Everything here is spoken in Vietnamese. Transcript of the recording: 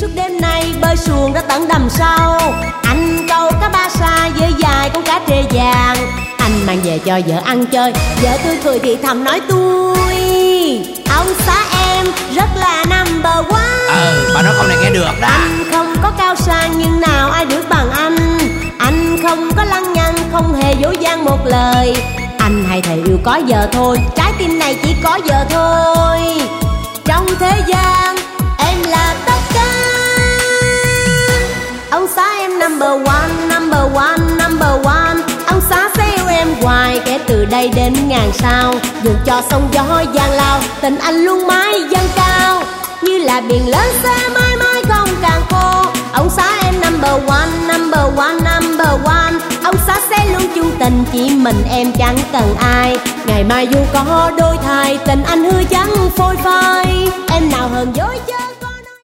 suốt đêm nay bơi xuồng ra tận đầm sâu. Anh câu cá ba sa với dài con cá trê vàng. Anh mang về cho vợ ăn chơi, vợ tươi cười thì thầm nói tôi: ông xã em rất là number one. Bà nói câu này nghe được đó. Anh không có cao sang nhưng nào ai được bằng anh. Anh không có lăng nhăng, không hề dối gian một lời. Anh hay thề yêu có vợ thôi, trái tim này chỉ có vợ thôi. Trong thế gian em là tất cả. Ông xã em number one, number one, number one. Ông xã sẽ yêu em hoài kể từ đây đến ngàn sao. Dù cho sóng gió giang lao, tình anh luôn mãi dâng cao. Như là biển lớn xa mãi mãi không càng khô. Ông xã em number one, number one, number one. Ông xã sẽ luôn chung tình, chỉ mình em chẳng cần ai. Ngày mai dù có đôi thay, tình anh hứa chẳng phôi phai. Em nào hờn dối chứ.